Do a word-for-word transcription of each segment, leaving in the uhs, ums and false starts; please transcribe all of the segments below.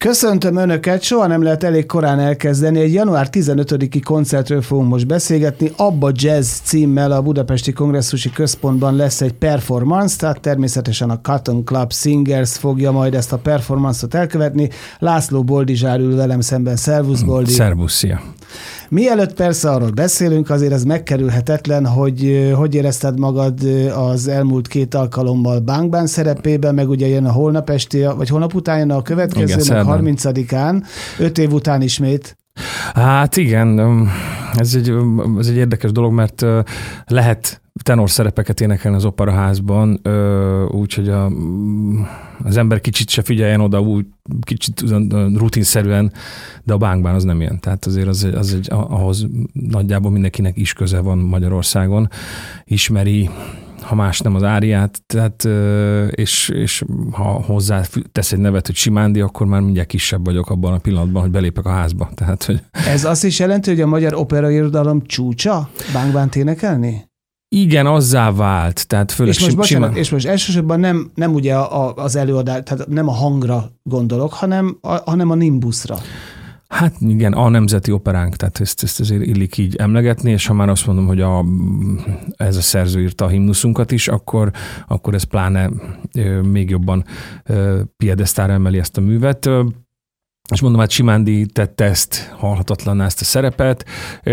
Köszöntöm Önöket, soha nem lehet elég korán elkezdeni. Egy január tizenötödiki koncertről fogunk most beszélgetni. Abba Jazz címmel a Budapesti Kongresszusi Központban lesz egy performance, tehát természetesen a Cotton Club Singers fogja majd ezt a performance-ot elkövetni. László Boldizsár ül velem szemben. Szervusz, Boldi! Szervusz, szia! Mielőtt persze arról beszélünk, azért ez megkerülhetetlen, hogy hogy érezted magad az elmúlt két alkalommal Bang Bang szerepében, meg ugye jön a holnap esti, vagy holnap után jön a következő, igen, meg harmincadikán, öt év után ismét. Hát igen, ez egy, ez egy érdekes dolog, mert lehet tenor szerepeket énekelni az operaházban, úgyhogy a, az ember kicsit se figyeljen oda, úgy kicsit rutinszerűen, de a Bang Bang az nem ilyen. Tehát azért az, az egy, ahhoz nagyjából mindenkinek is köze van Magyarországon, ismeri, ha más nem az áriát, tehát, és, és ha hozzá tesz egy nevet, hogy Simándi, akkor már mindjárt kisebb vagyok abban a pillanatban, hogy belépek a házba. Tehát, hogy... Ez azt is jelenti, hogy a magyar operairodalom csúcsa Bang Bang énekelni? Igen, azzá vált. Tehát főleg és, most, bocsánat, simán... és most elsősorban nem, nem ugye a, az előadás, tehát nem a hangra gondolok, hanem a, hanem a nimbusra. Hát igen, a Nemzeti Operánk, tehát ezt, ezt azért illik így emlegetni, és ha már azt mondom, hogy a, ez a szerző írta a himnuszunkat is, akkor, akkor ez pláne még jobban piedesztára emeli ezt a művet. És mondom, hát Simándi tette ezt, halhatatlanná ezt a szerepet.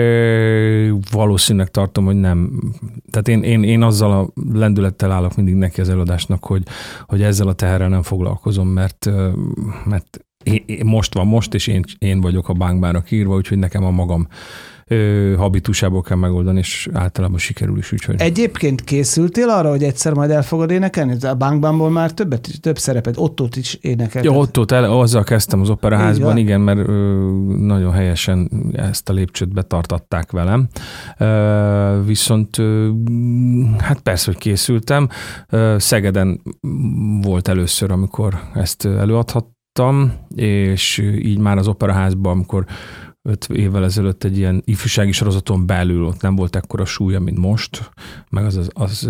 Valószínűleg tartom, hogy nem. Tehát én, én, én azzal a lendülettel állok mindig neki az előadásnak, hogy, hogy ezzel a teherrel nem foglalkozom, mert, mert én, most van most, és én, én vagyok a Bang Bangra kiírva, úgyhogy nekem a magam ö, habitusából kell megoldani, és általában sikerül is. Úgyhogy... Egyébként készültél arra, hogy egyszer majd el fogod énekelni? A Bang Bangból már többet, több szerepet, Ottót is énekelted. Ja, Ottót, el, azzal kezdtem az operaházban, igen, mert ö, nagyon helyesen ezt a lépcsőt betartatták velem. Ö, viszont ö, hát persze, hogy készültem. Ö, Szegeden volt először, amikor ezt előadhattam, és így már az operaházban, amikor öt évvel ezelőtt egy ilyen ifjúsági sorozaton belül ott nem volt ekkora súlya, mint most, meg az, az, az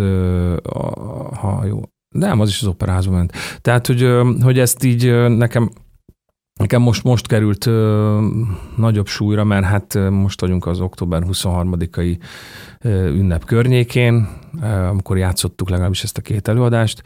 ha jó, nem, az is az operaházban ment. Tehát, hogy, hogy ezt így nekem, nekem most, most került nagyobb súlyra, mert hát most vagyunk az október huszonharmadikai ünnep környékén, amikor játszottuk legalábbis ezt a két előadást,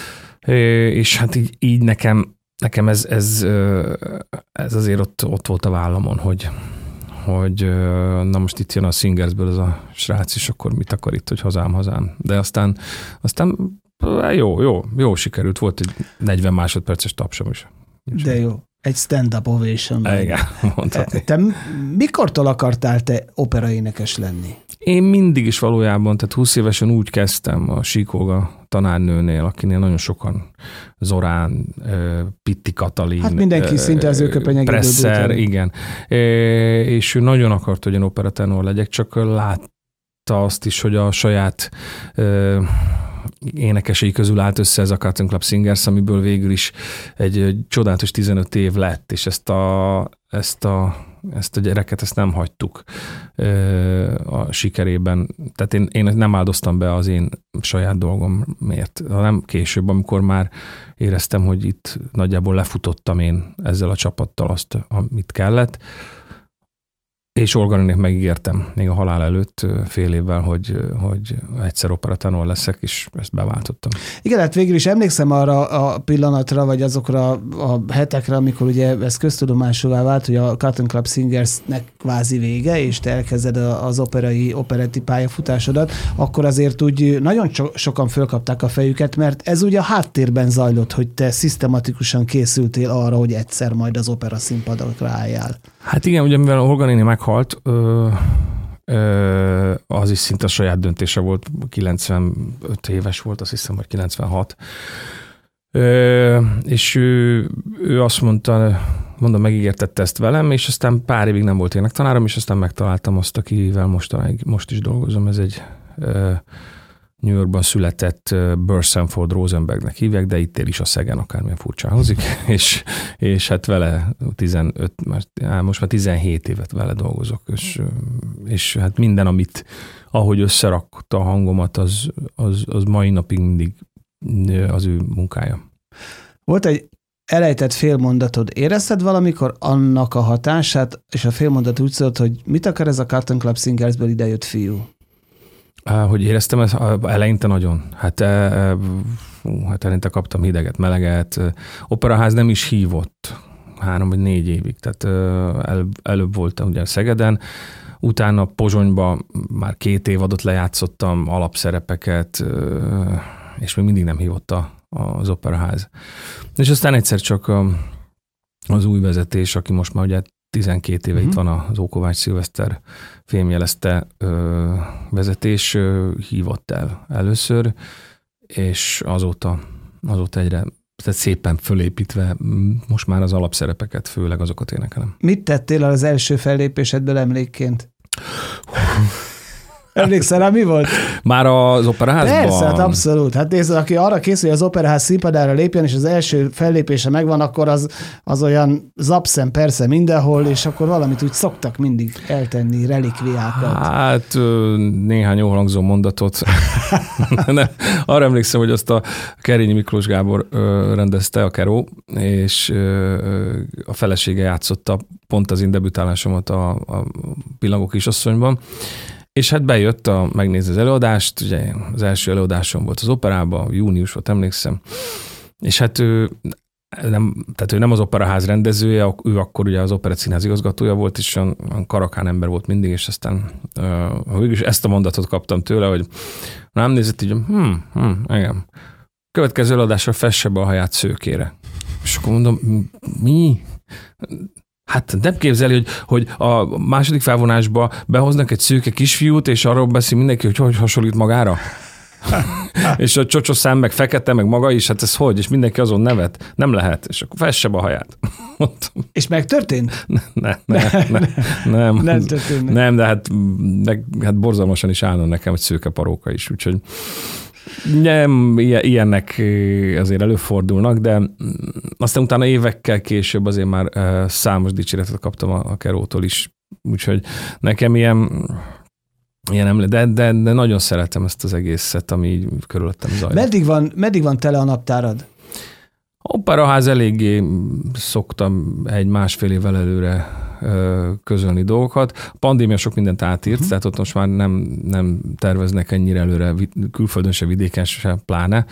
és hát így, így nekem Nekem ez, ez, ez azért ott, ott volt a vállamon, hogy, hogy na most itt jön a Singersből ez a srác, és akkor mit akar itt, hogy hazám, hazám. De aztán, aztán jó, jó, jó sikerült, volt egy negyven másodperces tapsom is. De jó, egy stand-up ovation. Igen, mondhatni. Te mikortól akartál te operaénekes lenni? Én mindig is valójában, tehát húsz évesen úgy kezdtem a Síkóga tanárnőnél, akinél nagyon sokan, Zorán, Pitti Katalin, hát mindenki szinte az ő köpenyegéből Presser, igen. És ő nagyon akart, hogy én operatenor legyek, csak látta azt is, hogy a saját énekesei közül állt össze ez a Cotton Club Singers, amiből végül is egy, egy csodálatos tizenöt év lett, és ezt a, ezt a ezt a gyereket, ezt nem hagytuk a sikerében. Tehát én, én nem áldoztam be az én saját dolgomért, hanem később, amikor már éreztem, hogy itt nagyjából lefutottam én ezzel a csapattal azt, amit kellett. És Olganinek megígértem még a halál előtt fél évvel, hogy, hogy egyszer operatenor leszek, és ezt beváltottam. Igen, hát végül is emlékszem arra a pillanatra, vagy azokra a hetekre, amikor ugye ez köztudomásúvá vált, hogy a Cotton Club Singersnek kvázi vége, és te elkezded az operai, operetti pályafutásodat, akkor azért úgy nagyon sokan fölkapták a fejüket, mert ez ugye a háttérben zajlott, hogy te szisztematikusan készültél arra, hogy egyszer majd az opera színpadokra álljál. Hát igen, ugye mivel Olga néni meghalt, ö, ö, az is szinte a saját döntése volt, kilencvenöt éves volt, azt hiszem, vagy kilencvenhat. Ö, és ő, ő azt mondta, mondom, megígértette ezt velem, és aztán pár évig nem volt énektanárom, és aztán megtaláltam azt, akivel mostanáig, most is dolgozom. Ez egy ö, New Yorkban született Burr Sanford Rosenbergnek hívják, de itt él is a Szegen, akármilyen furcsa hangzik, és, és hát vele tizenöt, most már tizenhét évet vele dolgozok, és, és hát minden, amit, ahogy összerakta a hangomat, az, az, az mai napig mindig az ő munkája. Volt egy elejtett félmondatod, érezted valamikor annak a hatását, és a félmondat úgy szólt, hogy mit akar ez a Carlton Club Singersből idejött fiú? Hogy éreztem, ezt eleinte nagyon. Hát, hát eleinte kaptam hideget, meleget. Operaház nem is hívott három vagy négy évig, tehát el, előbb voltam ugye Szegeden, utána Pozsonyba már két évadot lejátszottam, alapszerepeket, és még mindig nem hívott a, az Operaház. És aztán egyszer csak a, az új vezetés, aki most már ugye tizenkét éve uh-huh. itt van az Ókovács Szilveszter fémjelezte ö, vezetés, ö, hívott el először, és azóta, azóta egyre tehát szépen fölépítve most már az alapszerepeket, főleg azokat énekelem. Mit tettél az első fellépésedből emlékként? Emlékszel rá, mi volt? Már az Operaházban? Persze, hát abszolút. Hát nézd, aki arra készül, hogy az Operaház színpadára lépjen, és az első fellépése megvan, akkor az, az olyan zapszem persze mindenhol, és akkor valamit úgy szoktak mindig eltenni, relikviákat. Hát néhány jól hangzó mondatot. Arra emlékszem, hogy azt a Kerényi Miklós Gábor rendezte, a Keró, és a felesége játszotta pont az én debütálásomat a, a Pillangó kisasszonyban. És hát bejött a, megnézni az előadást, ugye az első előadásom volt az Operában, június volt, emlékszem, és hát ő nem, tehát ő nem az Operaház rendezője, ő akkor ugye az Operett Színház igazgatója volt, és olyan, olyan karakán ember volt mindig, és aztán uh, végülis ezt a mondatot kaptam tőle, hogy nem nézett így, hm, hm, igen, következő előadásra fesse be a haját szőkére. És akkor mondom, mi? Hát nem képzeli, hogy, hogy a második felvonásba behoznak egy szőke kisfiút, és arról beszél mindenki, hogy hogy hasonlít magára. És a csocsos szám meg fekete, meg maga is, hát ez hogy? És mindenki azon nevet. Nem lehet. És akkor fesse be a haját. És megtörtént? Nem, nem, nem. Nem, nem, történt. Nem, de hát, de, hát borzalmasan is állna nekem, hogy szőke paróka is, úgyhogy nem, ilyenek azért előfordulnak, de aztán utána évekkel később azért már számos dicséretet kaptam a Kerótól is, úgyhogy nekem ilyen, ilyen emlé, de, de, de nagyon szeretem ezt az egészet, ami így körülöttem zajlik. Meddig van, meddig van tele a naptárad? Operaház eléggé szoktam egy másfél évvel előre közölni dolgokat. A pandémia sok mindent átírt, uh-huh. tehát ott most már nem, nem terveznek ennyire előre, külföldön se, vidéken se, pláne.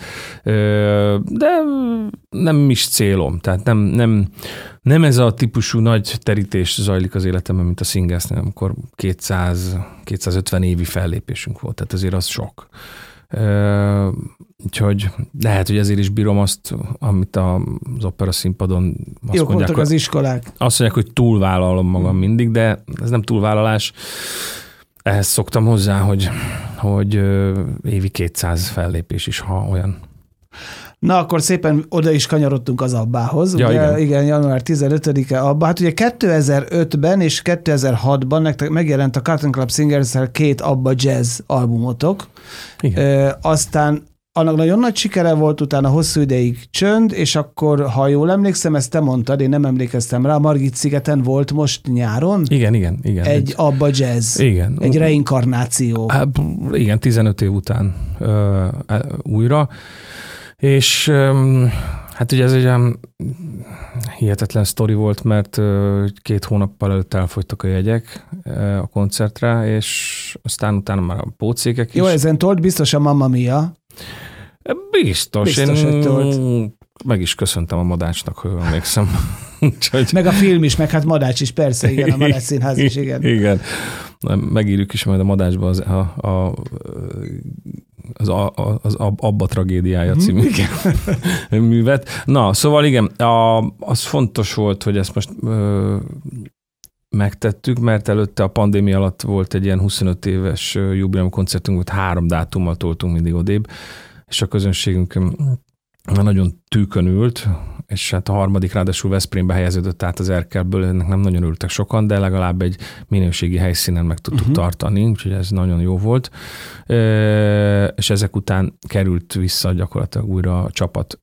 De nem is célom. Tehát nem, nem, nem ez a típusú nagy terítés zajlik az életemben, mint a Singersnél, amikor kétszáz-kétszázötven évi fellépésünk volt. Tehát azért az sok. Uh, úgyhogy lehet, hogy ezért is bírom azt, amit az opera színpadon azt Jók mondják, voltak az iskolák. Azt mondják, hogy túlvállalom magam mindig, de ez nem túlvállalás. Ehhez szoktam hozzá, hogy, hogy uh, évi kétszáz fellépés is, ha olyan. Na, akkor szépen oda is kanyarodtunk az Abbához. Ja, ugye, igen. igen, január tizenötödike Abba. Hát ugye kétezer-ötben és kétezer-hatban nektek megjelent a Carlton Club Singers-szel két Abba jazz albumotok. Igen. E, aztán annak nagyon nagy sikere volt, utána hosszú ideig csönd, és akkor, ha jól emlékszem, ezt te mondtad, én nem emlékeztem rá, Margit-szigeten volt most nyáron? Igen, igen, igen. Egy, egy Abba jazz. Igen. Egy reinkarnáció. Hát, igen, tizenöt év után ö, újra. És hát ugye ez egy olyan hihetetlen sztori volt, mert két hónappal előtt elfogytak a jegyek a koncertre, és aztán utána már a pótszékek is. Jó, ezen tolt biztos a Mamma Mia. Biztos. Biztos, Én hogy tolt. Meg is köszöntem a Madácsnak, hogy emlékszem. Úgyhogy... Meg a film is, meg hát Madács is, persze, igen, a Madács Színház is, igen. Igen. Megírjuk is majd a Madácsba az, a, a, az, a, az Abba tragédiája című művet. Na, szóval igen, a, az fontos volt, hogy ezt most ö, megtettük, mert előtte a pandémia alatt volt egy ilyen huszonöt éves jubileum koncertünk, volt három dátummal toltunk mindig odébb, és a közönségünk már nagyon tűkön ült, és hát a harmadik ráadásul Veszprémbe helyeződött át az Erkelből, ennek nem nagyon ültek sokan, de legalább egy minőségi helyszínen meg tudtuk uh-huh. tartani, úgyhogy ez nagyon jó volt. És ezek után került vissza gyakorlatilag újra a csapat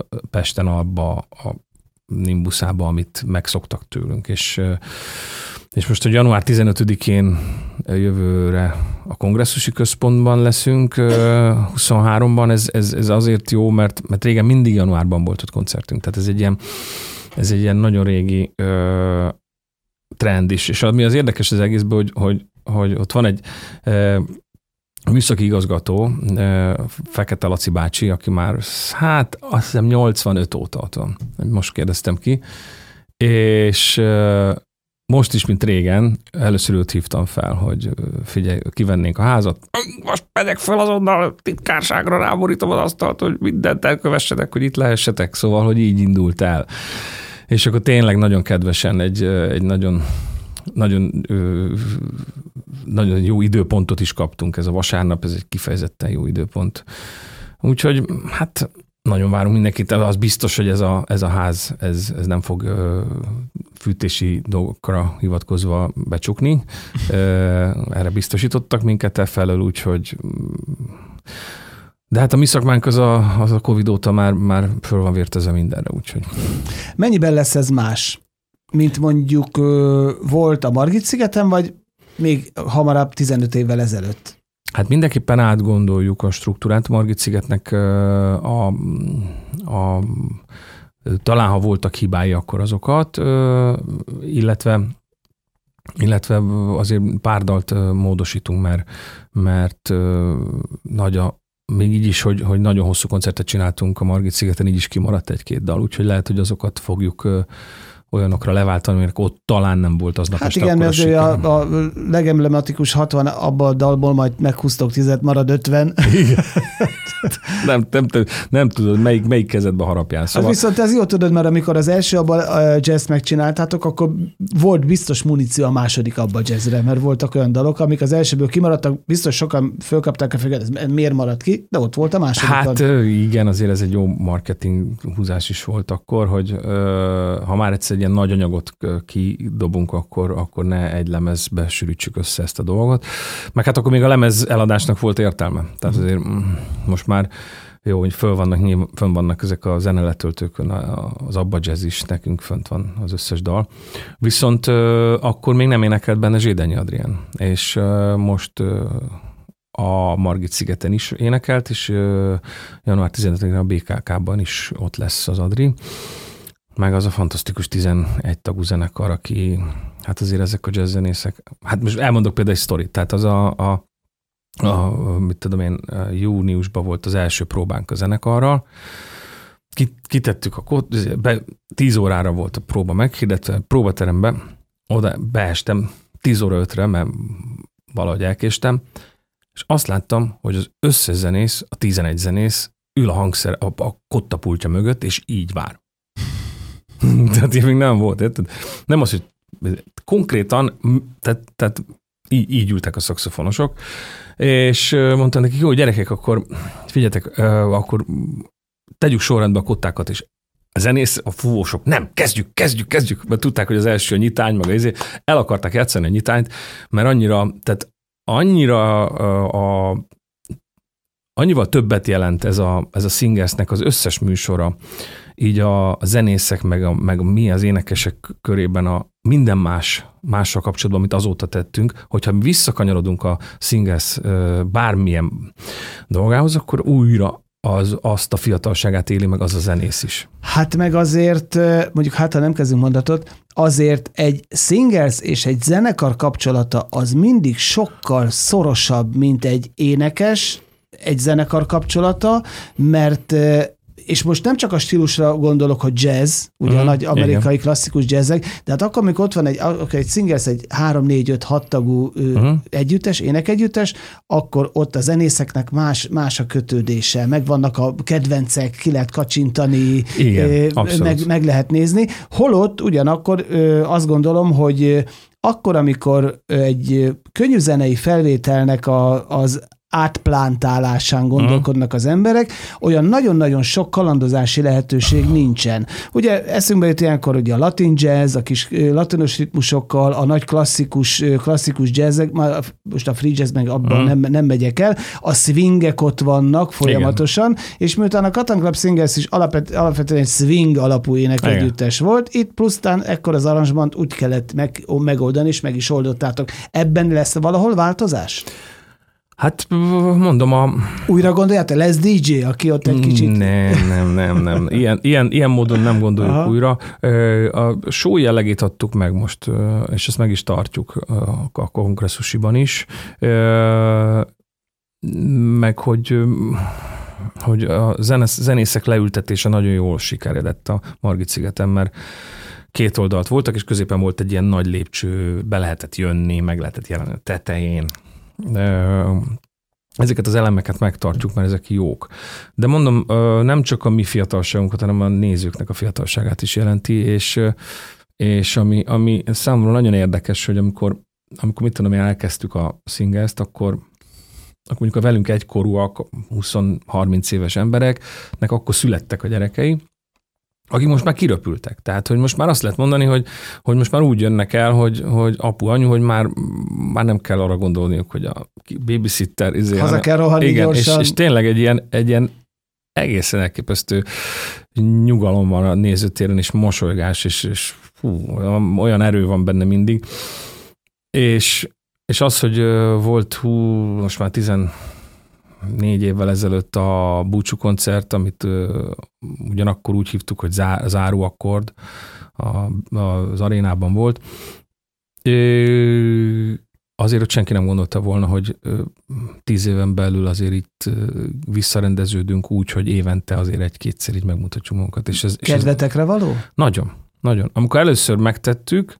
Pesten abba a Nimbuszába, amit megszoktak tőlünk, és És most, hogy január tizenötödikén jövőre a kongresszusi központban leszünk, huszonháromban, ez, ez, ez azért jó, mert, mert régen mindig januárban volt ott koncertünk. Tehát ez egy ilyen, ez egy ilyen nagyon régi ö, trend is. És ami az érdekes az egészben, hogy, hogy, hogy ott van egy ö, műszaki igazgató, ö, Fekete Laci bácsi, aki már, hát azt hiszem nyolcvanöt óta ott van. Most kérdeztem ki. És ö, most is, mint régen, először őt hívtam fel, hogy figyelj, kivennénk a házat. Most megyek fel azonnal, a titkárságra ráborítom az asztalt, hogy mindent elkövessetek, hogy itt lehessetek. Szóval, hogy így indult el. És akkor tényleg nagyon kedvesen egy, egy nagyon, nagyon, nagyon jó időpontot is kaptunk. Ez a vasárnap, ez egy kifejezetten jó időpont. Úgyhogy hát nagyon várunk mindenkit, az biztos, hogy ez a, ez a ház ez, ez nem fog ö, fűtési dolgokra hivatkozva becsukni. Ö, erre biztosítottak minket elfelől, úgyhogy de hát a mi szakmánk az a, az a Covid óta már, már föl van vértezve mindenre, úgyhogy. Mennyiben lesz ez más, mint mondjuk ö, volt a Margit-szigeten, vagy még hamarabb tizenöt évvel ezelőtt? Hát mindenképpen átgondoljuk a struktúrát. Margit-szigetnek a, a, talán ha voltak hibái, akkor azokat, illetve, illetve azért pár dalt módosítunk, mert, mert nagy a, még így is, hogy, hogy nagyon hosszú koncertet csináltunk a Margit-szigeten, így is kimaradt egy-két dal, úgyhogy lehet, hogy azokat fogjuk olyanokra leváltani, mert ott talán nem volt aznap hát este. Hát igen, mert a, a legemblematikus hatvan abban a dalból majd meghúztok tizet, marad ötven. Igen. nem, nem, nem, nem tudod, melyik, melyik kezedbe harapjál. Szóval... Hát viszont ez jó tudod, mert amikor az első abban a jazz megcsináltátok, akkor volt biztos muníció a második abban a jazzre, mert voltak olyan dalok, amik az elsőből kimaradtak, biztos sokan fölkapták a feget, ez miért maradt ki, de ott volt a második. Hát igen, azért ez egy jó marketing húzás is volt akkor, hogy ha már egyszer egy ilyen nagy anyagot kidobunk, akkor, akkor ne egy lemezbe sűrítsük össze ezt a dolgot. Meg hát akkor még a lemez eladásnak volt értelme. Tehát azért most már jó, hogy föl vannak, fönn vannak ezek a zeneletöltőkön, az Abba Jazz is, nekünk fönt van az összes dal. Viszont akkor még nem énekelt benne Zsédenyi Adrián. És most a Margit-szigeten is énekelt, és január tizenötödikén a bé ká ká-ban is ott lesz az Adri. Meg az a fantasztikus tizenegy tagú zenekar, aki, hát azért ezek a jazzzenészek, hát most elmondok például egy sztorit, tehát az a, a, a mit tudom én, júniusban volt az első próbánk a zenekarral, kitettük a kód, be, tíz órára volt a próba meghirdetve, próbaterembe, oda beestem tíz óra ötre, mert valahogy elkéstem, és azt láttam, hogy az összes zenész, a tizenegy zenész ül a hangszer, a, a kottapultja mögött, és így vár. Tehát így még nem volt, érted? Nem az, hogy konkrétan, tehát, tehát így, így ültek a szaxofonosok, és mondtam nekik, jó, gyerekek, akkor figyeljetek, akkor tegyük sorrendbe a kottákat, és a zenész, a fúvósok, nem, kezdjük, kezdjük, kezdjük, mert tudták, hogy az első a nyitány, meg az el akarták játszani a nyitányt, mert annyira, tehát annyira a, a annyival többet jelent ez a, ez a Singersnek az összes műsora, így a zenészek, meg, a, meg mi az énekesek körében a minden más, mással kapcsolatban, amit azóta tettünk, hogyha visszakanyarodunk a Singers bármilyen dolgához, akkor újra az, azt a fiatalságát éli meg az a zenész is. Hát meg azért, mondjuk hát ha nem kezdünk mondatot, azért egy Singers és egy zenekar kapcsolata az mindig sokkal szorosabb, mint egy énekes, egy zenekar kapcsolata, mert és most nem csak a stílusra gondolok, hogy jazz, ugye mm, a nagy amerikai igen. klasszikus jazzek, de hát akkor, amikor ott van egy, egy Singers, egy három, négy, öt, hat tagú mm. együttes, énekegyüttes, akkor ott a zenészeknek más, más a kötődése, megvannak a kedvencek, ki lehet kacsintani, igen, meg, meg lehet nézni. Holott ugyanakkor azt gondolom, hogy akkor, amikor egy könnyű zenei felvételnek a, az átplántálásán gondolkodnak az emberek, olyan nagyon-nagyon sok kalandozási lehetőség nincsen. Ugye eszünkbe jut ilyenkor ugye a latin jazz, a kis latinos ritmusokkal, a nagy klasszikus, klasszikus jazzek, most a free jazz meg abban mm. nem, nem megyek el, a swingek ott vannak folyamatosan, igen. És miután a Cotton Club Singers is alapvet, alapvetően egy swing alapú énekegyüttes volt, itt plusztán ekkor az aranzsmant úgy kellett meg, megoldani, és meg is oldottátok. Ebben lesz valahol változás? Hát mondom a... Újra gondoljátok, lesz dé dzsé, aki ott egy kicsit... Nem, nem, nem, nem. Ilyen, ilyen, ilyen módon nem gondoljuk Aha. újra. A show jellegét adtuk meg most, és ezt meg is tartjuk a kongresszusiban is. Meg, hogy, hogy a zenészek leültetése nagyon jól sikeredett a Margit-szigeten, mert két oldalt voltak, és középen volt egy ilyen nagy lépcső, be lehetett jönni, meg lehetett jelenni a tetején. Ezeket az elemeket megtartjuk, mert ezek jók. De mondom, nem csak a mi fiatalságunkat, hanem a nézőknek a fiatalságát is jelenti, és, és ami, ami számomra nagyon érdekes, hogy amikor, amikor mit tudom, elkezdtük a Singers-t, akkor, akkor mondjuk a velünk egykorúak, húsz-harminc éves embereknek akkor születtek a gyerekei, akik most már kiröpültek. Tehát, hogy most már azt lehet mondani, hogy, hogy most már úgy jönnek el, hogy, hogy apu, anyu, hogy már, már nem kell arra gondolniuk, hogy a babysitter... Izé, haza kell rohanni igen, gyorsan. És, és tényleg egy ilyen, egy ilyen egészen elképesztő nyugalom van a nézőtéren, és mosolygás, és, és fú, olyan erő van benne mindig. És, és az, hogy volt hú, most már tizen négy évvel ezelőtt a búcsú koncert, amit uh, ugyanakkor úgy hívtuk, hogy zá, záróakkord a, az arénában volt. Uh, azért, hogy senki nem gondolta volna, hogy uh, tíz éven belül azért itt uh, visszarendeződünk úgy, hogy évente azért egy-kétszer így megmutatjuk magunkat. És ez, Kedvetekre és ez, való? Nagyon, nagyon. Amikor először megtettük,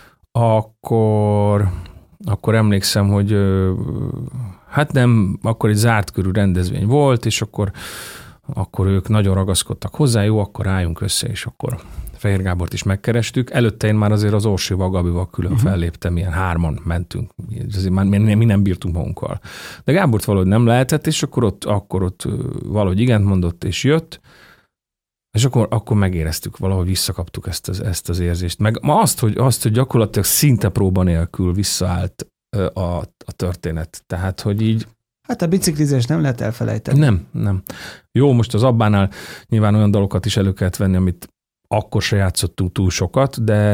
akkor, akkor emlékszem, hogy uh, hát nem, akkor egy zárt körű rendezvény volt, és akkor, akkor ők nagyon ragaszkodtak hozzá, jó, akkor álljunk össze, és akkor Fehér Gábort is megkerestük. Előtte én már azért az Orsival, Gabival külön uh-huh. felléptem, ilyen hárman mentünk, azért már mi nem bírtunk magunkkal. De Gábort valahogy nem lehetett, és akkor ott, akkor ott valahogy igent mondott, és jött, és akkor, akkor megéreztük, valahogy visszakaptuk ezt az, ezt az érzést. Meg ma azt, hogy, azt, hogy gyakorlatilag szinte próba nélkül visszaállt A, a történet. Tehát, hogy így... Hát a biciklizést nem lehet elfelejteni. Nem, nem. Jó, most az Abbánál nyilván olyan dalokat is elő kellett venni, amit akkor se játszottunk túl sokat, de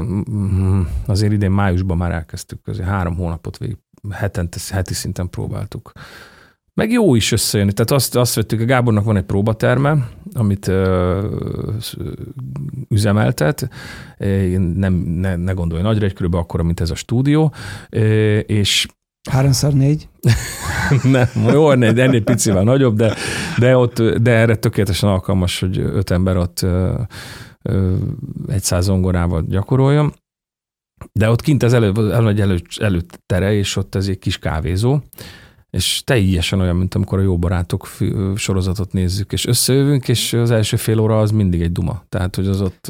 azért idén májusban már elkezdtük, azért három hónapot végig, hetente, heti szinten próbáltuk. Meg jó is összejönni. Tehát azt, azt vettük, a Gábornak van egy próbaterme, amit ö, üzemeltet, nem, ne, ne gondolj nagyra, egy körülbelül akkora, mint ez a stúdió, és háromszor négy? Nem, jó, ennél picivel nagyobb, de, de, ott, de erre tökéletesen alkalmas, hogy öt ember ott ö, ö, egy száz zongorával gyakoroljon. De ott kint ez elő, elmegy elő, előttere, és ott ez egy kis kávézó, és teljesen olyan, mint amikor a Jó barátok sorozatot nézzük, és összejövünk, és az első fél óra az mindig egy duma. Tehát, hogy az ott...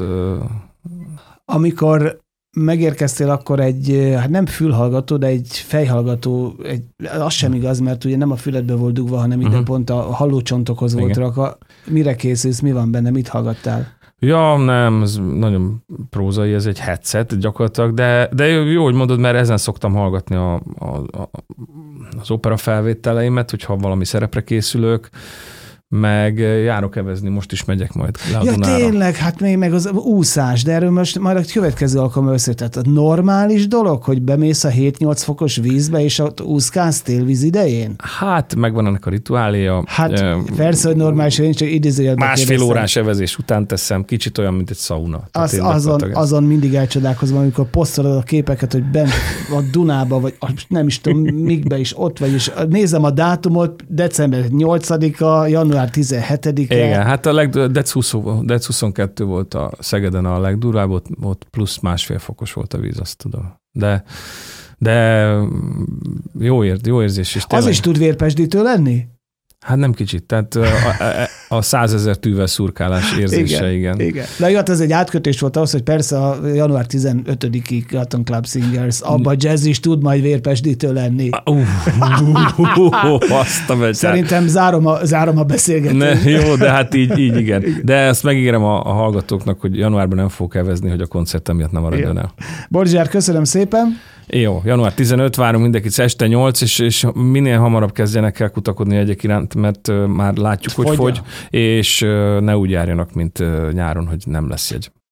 Amikor megérkeztél, akkor egy, hát nem fülhallgató, de egy fejhallgató, egy, az sem igaz, mert ugye nem a füledbe volt dugva, hanem ide uh-huh. pont a hallócsontokhoz volt Igen. rakva. Mire készülsz, mi van benne, mit hallgattál? Ja, nem, ez nagyon prózai, ez egy headset gyakorlatilag, de, de jó, hogy mondod, mert ezen szoktam hallgatni a, a, a, az opera felvételeimet, hogyha valami szerepre készülök, meg járok evezni, most is megyek majd le a Ja, Dunára. tényleg, hát még meg az úszás, de erről most majd a következő alkalommal összetett. A normális dolog, hogy bemész a hét-nyolc fokos vízbe, és ott úszkálsz télvíz idején? Hát, megvan ennek a rituáléja. Hát, e, persze, hogy normális, én csak idézőjelben másfél kérdeztem. Órás evezés után teszem, kicsit olyan, mint egy szauna. Az, azon, azon mindig elcsodálkozom, amikor posztolod a képeket, hogy bent a Dunába, vagy nem is tudom, mikbe is ott vagy, és nézem a dátumot, december nyolcadika, január tizenhetedike. Igen, hát a leg, dec huszonkettő volt a Szegeden a legdurvább, ott, ott plusz másfél fokos volt a víz, azt tudom. De, de jó, ér, jó érzés is. Az is tud vérpesdítő lenni? Hát nem kicsit. Tehát A százezer tűvel szurkálás érzése, igen. igen. igen. De jó, hát ez egy átkötés volt ahhoz, hogy persze a január tizenötödiki Cotton Club Singers, abba jazz is tud majd vérpesdítő lenni. Uh, uh, uh, azt a Szerintem zárom a, zárom a beszélgetést. Jó, de hát így, így igen. igen. De ezt megígérem a, a hallgatóknak, hogy januárban nem fogok elvezni, hogy a koncertem miatt nem maradjon el. Borzsár, köszönöm szépen. Jó, január tizenötödike, várunk mindenkit este nyolc, és, és minél hamarabb kezdjenek el kutakodni egyek iránt, mert uh, már látjuk, hogy Fogya. fogy, és uh, ne úgy járjanak, mint uh, nyáron, hogy nem lesz jegy.